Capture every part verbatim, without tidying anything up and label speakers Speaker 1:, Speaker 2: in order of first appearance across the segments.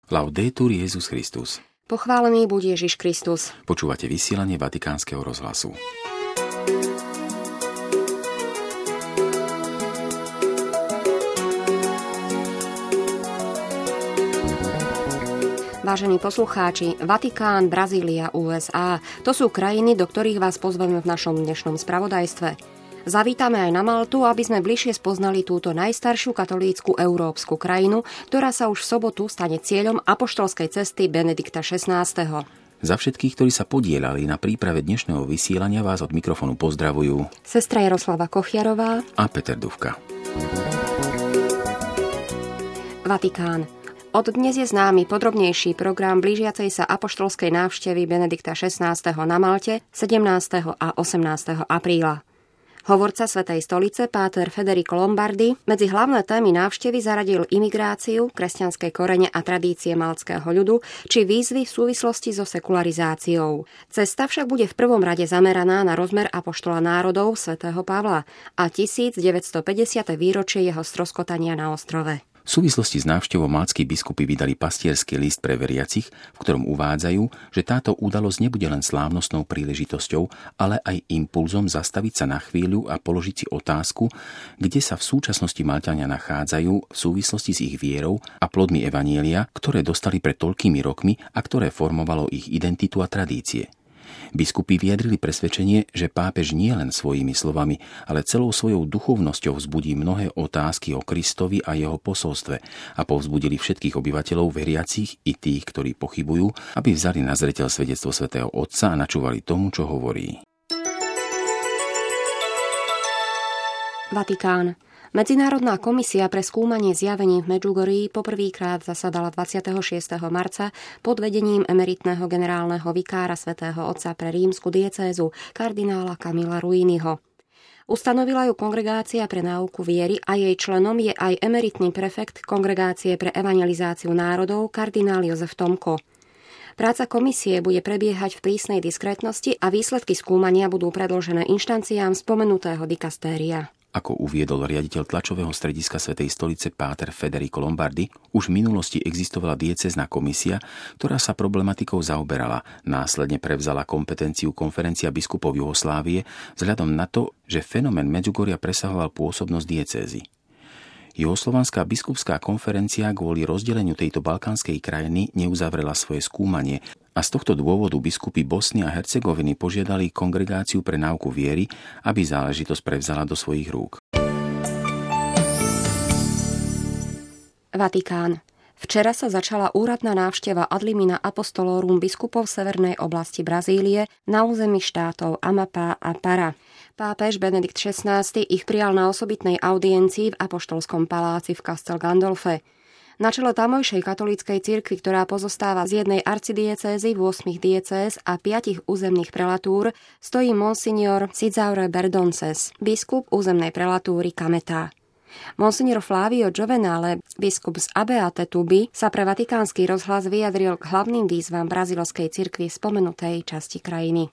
Speaker 1: Laudetur Jesus Christus.
Speaker 2: Pochválený buď Ježiš Kristus.
Speaker 1: Počúvate vysielanie Vatikánskeho rozhlasu.
Speaker 2: Vážení poslucháči, Vatikán, Brazília, ú es á. To sú krajiny, do ktorých vás pozveme v našom dnešnom spravodajstve. Zavítame aj na Maltu, aby sme bližšie spoznali túto najstaršiu katolícku európsku krajinu, ktorá sa už v sobotu stane cieľom apoštolskej cesty Benedikta šestnásteho.
Speaker 1: Za všetkých, ktorí sa podieľali na príprave dnešného vysielania, vás od mikrofónu pozdravujú
Speaker 2: sestra Jaroslava Kochiarová
Speaker 1: a Peter Dufka.
Speaker 2: Vatikán. Od dnes je známy podrobnejší program blížiacej sa apoštolskej návštevy Benedikta šestnásteho na Malte sedemnásteho a osemnásteho apríla. Hovorca Svätej stolice páter Federico Lombardi medzi hlavné témy návštevy zaradil imigráciu, kresťanské korene a tradície maltského ľudu, či výzvy v súvislosti so sekularizáciou. Cesta však bude v prvom rade zameraná na rozmer apoštola národov svätého Pavla a tisícdeväťstopäťdesiate výročie jeho stroskotania na ostrove.
Speaker 1: V súvislosti s návštevou maltskí biskupy vydali pastierský list pre veriacich, v ktorom uvádzajú, že táto udalosť nebude len slávnostnou príležitosťou, ale aj impulzom zastaviť sa na chvíľu a položiť si otázku, kde sa v súčasnosti Malťania nachádzajú v súvislosti s ich vierou a plodmi evanjelia, ktoré dostali pred toľkými rokmi a ktoré formovalo ich identitu a tradície. Biskupy vyjadrili presvedčenie, že pápež nie len svojimi slovami, ale celou svojou duchovnosťou vzbudí mnohé otázky o Kristovi a jeho posolstve a povzbudili všetkých obyvateľov veriacich i tých, ktorí pochybujú, aby vzali na zreteľ svedectvo svätého Otca a načúvali tomu, čo hovorí.
Speaker 2: Vatikán. Medzinárodná komisia pre skúmanie zjavení v Medžugorí poprvýkrát zasadala dvadsiateho šiesteho marca pod vedením emeritného generálneho vikára svätého Otca pre rímsku diecézu kardinála Camilla Ruiniho. Ustanovila ju Kongregácia pre náuku viery a jej členom je aj emeritný prefekt Kongregácie pre evangelizáciu národov kardinál Jozef Tomko. Práca komisie bude prebiehať v prísnej diskrétnosti a výsledky skúmania budú predložené inštanciám spomenutého dikastéria.
Speaker 1: Ako uviedol riaditeľ tlačového strediska Svätej stolice páter Federico Lombardi, už v minulosti existovala diecézna komisia, ktorá sa problematikou zaoberala. Následne prevzala kompetenciu konferencia biskupov Juhoslávie vzhľadom na to, že fenomén Medžugoria presahoval pôsobnosť diecézy. Juhoslovanská biskupská konferencia kvôli rozdeleniu tejto balkánskej krajiny neuzavrela svoje skúmanie a z tohto dôvodu biskupy Bosny a Hercegoviny požiadali Kongregáciu pre náuku viery, aby záležitosť prevzala do svojich rúk.
Speaker 2: Vatikán. Včera sa začala úradná návšteva ad limina apostolorum biskupov severnej oblasti Brazílie na území štátov Amapá a Pará. Pápež Benedikt šestnásty ich prijal na osobitnej audiencii v apoštolskom paláci v Castel Gandolfe. Na čele tamojšej katolíckej cirkvi, ktorá pozostáva z jednej arcidiecézy, ôsmich diecéz a piatich územných prelatúr, stojí monsignor Cizaure Berdonces, biskup územnej prelatúry Cametá. Monsignor Flávio Giovenale, biskup z Abeate Tuby, sa pre Vatikánsky rozhlas vyjadril k hlavným výzvam brazílskej cirkvi v spomenutej časti krajiny.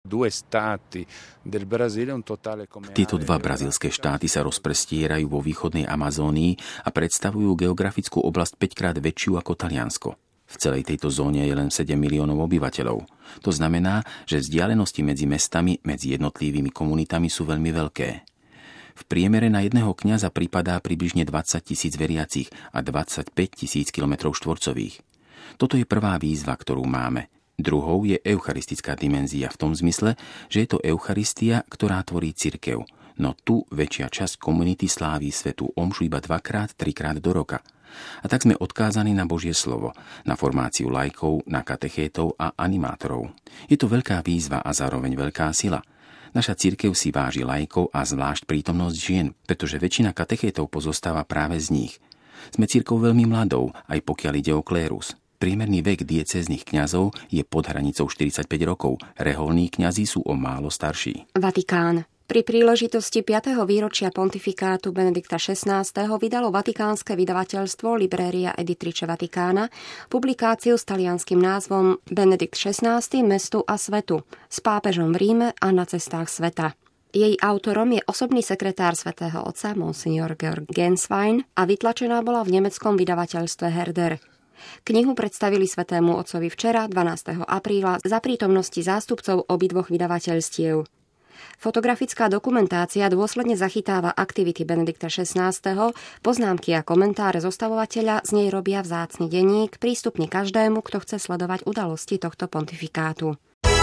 Speaker 1: Tieto dva brazílske štáty sa rozprestierajú vo východnej Amazónii a predstavujú geografickú oblasť päťkrát väčšiu ako Taliansko. V celej tejto zóne je len sedem miliónov obyvateľov. To znamená, že vzdialenosti medzi mestami, medzi jednotlivými komunitami sú veľmi veľké. V priemere na jedného kňaza pripadá približne dvadsať tisíc veriacich a dvadsaťpäť tisíc kilometrov štvorcových. Toto je prvá výzva, ktorú máme. Druhou je eucharistická dimenzia v tom zmysle, že je to Eucharistia, ktorá tvorí cirkev. No tu väčšia časť komunity sláví svätú omšu iba dvakrát, trikrát do roka. A tak sme odkázaní na Božie slovo, na formáciu laikov, na katechétov a animátorov. Je to veľká výzva a zároveň veľká sila. Naša cirkev si váži laikov a zvlášť prítomnosť žien, pretože väčšina katechétov pozostáva práve z nich. Sme cirkev veľmi mladou, aj pokiaľ ide o klérus. Priemerný vek diecéznych kňazov je pod hranicou štyridsaťpäť rokov, reholní kňazi sú o málo starší.
Speaker 2: Vatikán. Pri príležitosti piateho výročia pontifikátu Benedikta šestnásteho vydalo vatikánske vydavateľstvo Libreria Editrice Vaticana publikáciu s talianskym názvom Benedikt šestnásty mestu a svetu s pápežom v Ríme a na cestách sveta. Jej autorom je osobný sekretár svätého Otca Monsignor Georg Genswein a vytlačená bola v nemeckom vydavateľstve Herder. Knihu predstavili Svätému Otcovi včera, dvanásteho apríla, za prítomnosti zástupcov obidvoch vydavateľstiev. Fotografická dokumentácia dôsledne zachytáva aktivity Benedikta šestnásteho, poznámky a komentáre zostavovateľa z nej robia vzácny denník, prístupný každému, kto chce sledovať udalosti tohto pontifikátu.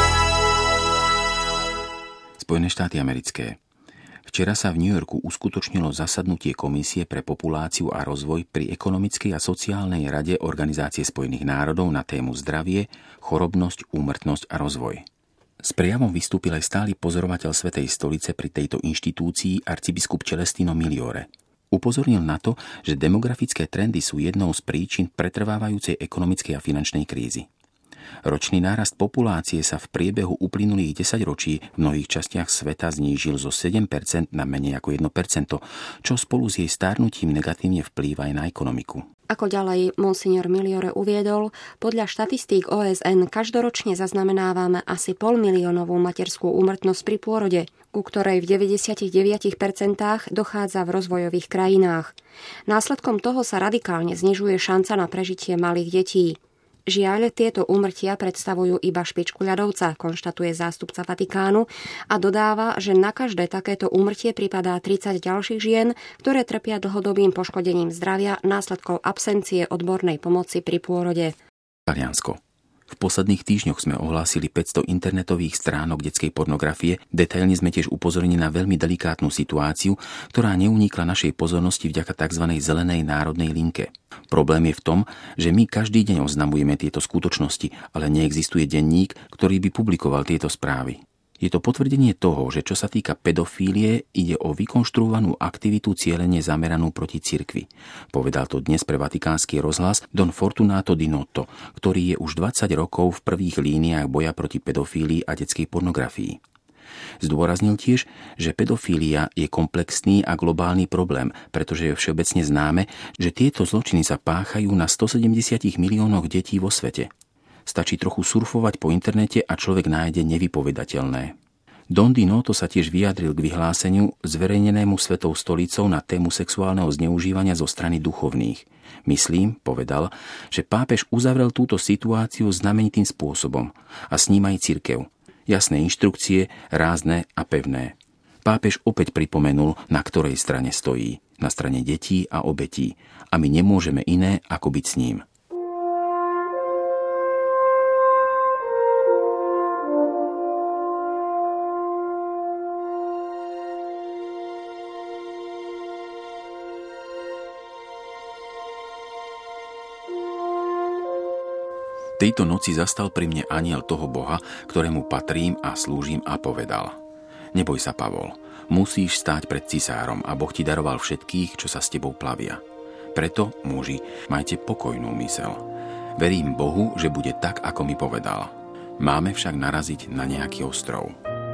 Speaker 1: Spojené štáty americké. Včera sa v New Yorku uskutočnilo zasadnutie Komisie pre populáciu a rozvoj pri Ekonomickej a sociálnej rade Organizácie spojených národov na tému zdravie, chorobnosť, úmrtnosť a rozvoj. S prejavom vystúpil aj stály pozorovateľ Svätej stolice pri tejto inštitúcii arcibiskup Celestino Migliore. Upozornil na to, že demografické trendy sú jednou z príčin pretrvávajúcej ekonomickej a finančnej krízy. Ročný nárast populácie sa v priebehu uplynulých desaťročí v mnohých častiach sveta znížil zo sedem percent na menej ako jedno percento, čo spolu s jej stárnutím negatívne vplýva aj na ekonomiku.
Speaker 2: Ako ďalej monsignor Migliore uviedol, podľa štatistík ó es en každoročne zaznamenávame asi polmiliónovú materskú úmrtnosť pri pôrode, ku ktorej v deväťdesiatdeväť percent dochádza v rozvojových krajinách. Následkom toho sa radikálne znižuje šanca na prežitie malých detí. Žiaľ, tieto úmrtia predstavujú iba špičku ľadovca, konštatuje zástupca Vatikánu a dodáva, že na každé takéto úmrtie pripadá tridsať ďalších žien, ktoré trpia dlhodobým poškodením zdravia následkou absencie odbornej pomoci pri pôrode.
Speaker 1: Taliansko. V posledných týždňoch sme ohlásili päťsto internetových stránok detskej pornografie. Detailne sme tiež upozornili na veľmi delikátnu situáciu, ktorá neunikla našej pozornosti vďaka tzv. Zelenej národnej linke. Problém je v tom, že my každý deň oznamujeme tieto skutočnosti, ale neexistuje denník, ktorý by publikoval tieto správy. Je to potvrdenie toho, že čo sa týka pedofílie, ide o vykonštruovanú aktivitu cielene zameranú proti cirkvi. Povedal to dnes pre Vatikánsky rozhlas Don Fortunato Di Notto, ktorý je už dvadsať rokov v prvých líniách boja proti pedofílii a detskej pornografii. Zdôraznil tiež, že pedofília je komplexný a globálny problém, pretože je všeobecne známe, že tieto zločiny sa páchajú na stosedemdesiat miliónoch detí vo svete. Stačí trochu surfovať po internete a človek nájde nevypovedateľné. Don Di Notto sa tiež vyjadril k vyhláseniu zverejnenému Svetou stolicou na tému sexuálneho zneužívania zo strany duchovných. Myslím, povedal, že pápež uzavrel túto situáciu znamenitým spôsobom a s ním aj cirkev. Jasné inštrukcie, rázne a pevné. Pápež opäť pripomenul, na ktorej strane stojí. Na strane detí a obetí. A my nemôžeme iné, ako byť s ním. Tejto noci zastal pri mne anjel toho Boha, ktorému patrím a slúžim a povedal: Neboj sa, Pavol, musíš stáť pred cisárom a Boh ti daroval všetkých, čo sa s tebou plavia. Preto, muži, majte pokojnú myseľ. Verím Bohu, že bude tak, ako mi povedal. Máme však naraziť na nejaký ostrov.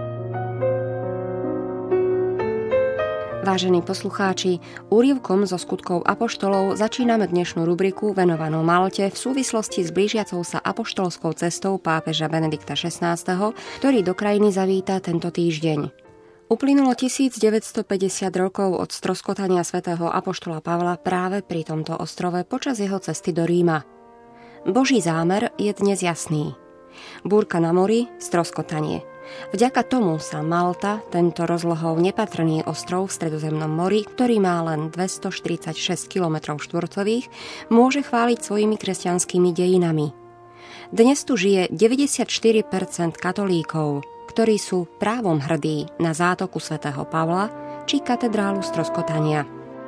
Speaker 2: Vážení poslucháči, úryvkom zo skutkov apoštolov začíname dnešnú rubriku venovanú Malte v súvislosti s blížiacou sa apoštolskou cestou pápeža Benedikta šestnásteho, ktorý do krajiny zavíta tento týždeň. Uplynulo tisícdeväťstopäťdesiat rokov od stroskotania svätého apoštola Pavla práve pri tomto ostrove počas jeho cesty do Ríma. Boží zámer je dnes jasný. Búrka na mori, stroskotanie. Vďaka tomu sa Malta, tento rozlohou nepatrný ostrov v Stredozemnom mori, ktorý má len dvestoštyridsaťšesť kilometrov štvorcových, môže chváliť svojimi kresťanskými dejinami. Dnes tu žije deväťdesiatštyri percent katolíkov, ktorí sú právom hrdí na zátoku svätého Pavla či katedrálu stroskotania.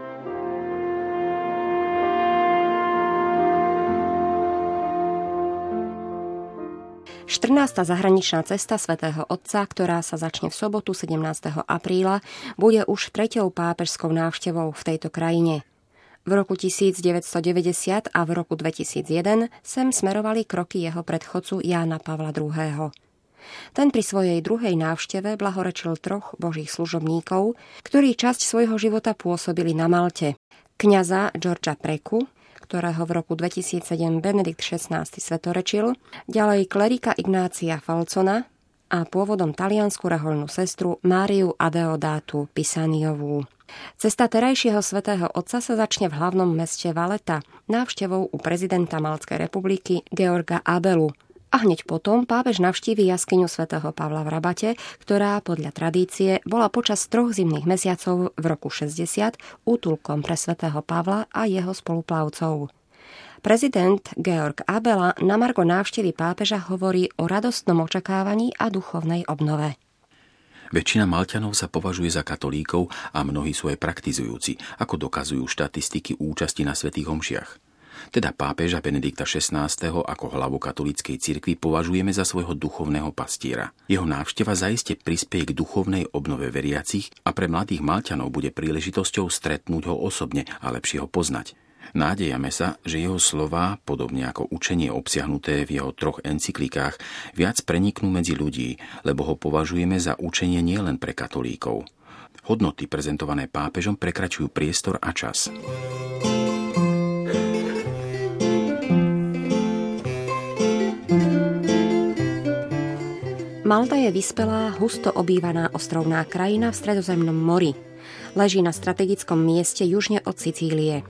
Speaker 2: štrnásta zahraničná cesta svätého Otca, ktorá sa začne v sobotu sedemnásteho apríla, bude už treťou pápežskou návštevou v tejto krajine. V roku tisícdeväťstodeväťdesiat a v roku dvetisícjeden sem smerovali kroky jeho predchodcu Jána Pavla druhého. Ten pri svojej druhej návšteve blahorečil troch božích služobníkov, ktorí časť svojho života pôsobili na Malte. Kňaza Georgia Preku, ktorého v roku dvetisícsedem Benedikt šestnásty svetorečil, ďalej klerika Ignácia Falcona a pôvodom taliansku rehoľnú sestru Máriu Adeodátu Pisaniovú. Cesta terajšieho svätého Otca sa začne v hlavnom meste Valetta návštevou u prezidenta Maltskej republiky Georga Abelu. A hneď potom pápež navštívi jaskyňu svätého Pavla v Rabate, ktorá podľa tradície bola počas troch zimných mesiacov v roku šesťdesiat útulkom pre svätého Pavla a jeho spoluplavcov. Prezident Georg Abela na margo návštevy pápeža hovorí o radostnom očakávaní a duchovnej obnove.
Speaker 1: Väčšina Malťanov sa považuje za katolíkov a mnohí sú aj praktizujúci, ako dokazujú štatistiky účasti na svätých omšiach. Teda pápeža Benedikta šestnásteho ako hlavu katolíckej cirkvi považujeme za svojho duchovného pastiera. Jeho návšteva zaiste prispieje k duchovnej obnove veriacich a pre mladých Malťanov bude príležitosťou stretnúť ho osobne a lepšie ho poznať. Nádejame sa, že jeho slová, podobne ako učenie obsiahnuté v jeho troch encyklikách, viac preniknú medzi ľudí, lebo ho považujeme za učenie nielen pre katolíkov. Hodnoty prezentované pápežom prekračujú priestor a čas.
Speaker 2: Malta je vyspelá, husto obývaná ostrovná krajina v Stredozemnom mori. Leží na strategickom mieste južne od Sicílie.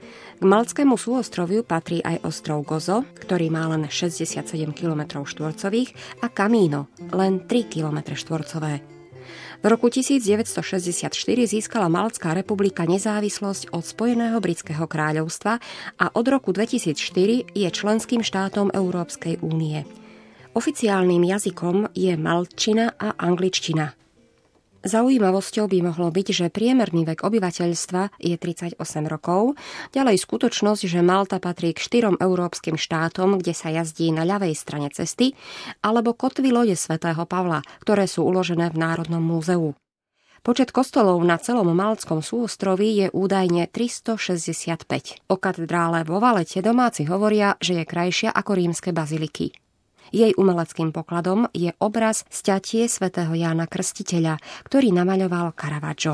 Speaker 2: K maltskému súostroviu patrí aj ostrov Gozo, ktorý má len šesťdesiatsedem kilometrov štvorcových, a Camino, len tri kilometre štvorcové. V roku devätnásťstošesťdesiatštyri získala Maltská republika nezávislosť od Spojeného britského kráľovstva a od roku dvetisícštyri je členským štátom Európskej únie. Oficiálnym jazykom je maltčina a angličtina. Zaujímavosťou by mohlo byť, že priemerný vek obyvateľstva je tridsaťosem rokov, ďalej skutočnosť, že Malta patrí k štyrom európskym štátom, kde sa jazdí na ľavej strane cesty, alebo kotvy lode svätého Pavla, ktoré sú uložené v Národnom múzeu. Počet kostolov na celom maltskom súostroví je údajne tristošesťdesiatpäť. O katedrále vo Valete domáci hovoria, že je krajšia ako rímske baziliky. Jej umeleckým pokladom je obraz sťatie svätého Jána Krstiteľa, ktorý namaľoval Caravaggio.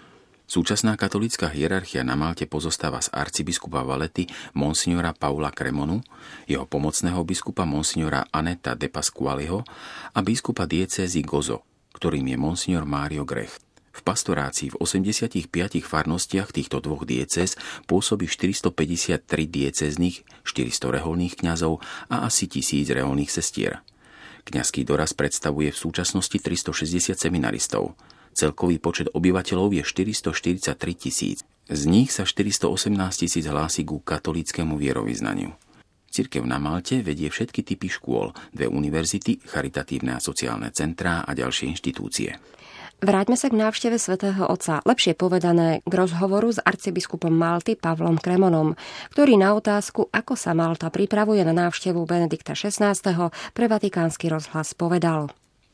Speaker 1: Súčasná katolícka hierarchia na Malte pozostáva z arcibiskupa Valety monsignora Paula Cremonu, jeho pomocného biskupa monsignora Annetta de Pasqualeho a biskupa diecézy Gozo, ktorým je monsignor Mário Grech. V pastorácii v osemdesiatich piatich farnostiach týchto dvoch diecéz pôsobí štyristopäťdesiattri diecéznych, štyristo reholných kňazov a asi tisíc reholných sestier. Kňazský doraz predstavuje v súčasnosti tristošesťdesiat seminaristov. Celkový počet obyvateľov je štyristoštyridsaťtri tisíc. Z nich sa štyristoosemnásť tisíc hlási ku katolíckemu vierovyznaniu. Cirkev na Malte vedie všetky typy škôl, dve univerzity, charitatívne a sociálne centrá a ďalšie inštitúcie.
Speaker 2: Vráťme sa k návšteve svätého Otca, lepšie povedané k rozhovoru s arcibiskupom Malty Pavlom Cremonom, ktorý na otázku, ako sa Malta pripravuje na návštevu Benedikta šestnásteho pre Vatikánsky rozhlas povedal: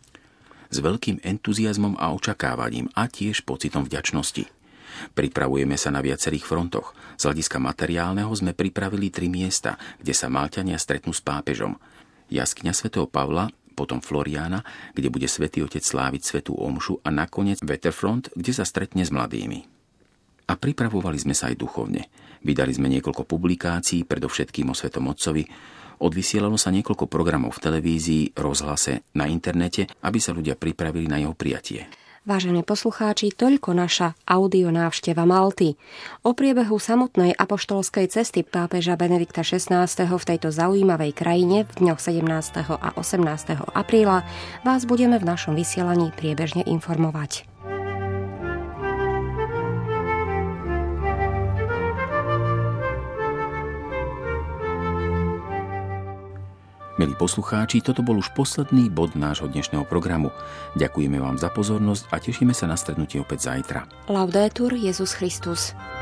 Speaker 1: S veľkým entuziazmom a očakávaním a tiež pocitom vďačnosti. Pripravujeme sa na viacerých frontoch. Z hľadiska materiálneho sme pripravili tri miesta, kde sa Malťania stretnú s pápežom. Jaskyňa svätého Pavla, potom Floriana, kde bude svätý Otec sláviť svätú omšu a nakoniec Waterfront, kde sa stretne s mladými. A pripravovali sme sa aj duchovne. Vydali sme niekoľko publikácií, predovšetkým o Svätom Otcovi. Odvysielalo sa niekoľko programov v televízii, rozhlase, na internete, aby sa ľudia pripravili na jeho prijatie.
Speaker 2: Vážení poslucháči, toľko naša audio návšteva Malty. O priebehu samotnej apoštolskej cesty pápeža Benedikta šestnásteho v tejto zaujímavej krajine v dňoch sedemnásteho a osemnásteho apríla vás budeme v našom vysielaní priebežne informovať.
Speaker 1: Milí poslucháči, toto bol už posledný bod nášho dnešného programu. Ďakujeme vám za pozornosť a tešíme sa na stretnutie opäť zajtra.
Speaker 2: Laudetur Jesus Christus.